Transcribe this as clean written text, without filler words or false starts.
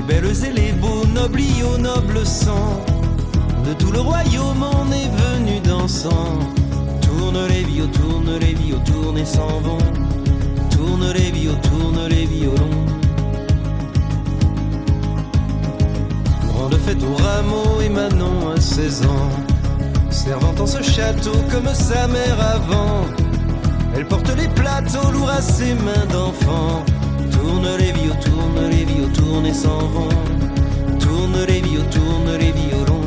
belles et les beaux, nobles y au noble sang. De tout le royaume on est venu dansant. Tourne les vios, tourne et s'en vont. Tourne les violons. Grande fête au rameau et Manon à 16 ans. Servant en ce château comme sa mère avant. Elle porte les plateaux lourds à ses mains d'enfant. Tourne les vios, tourne et s'en vont. Tourne les violons.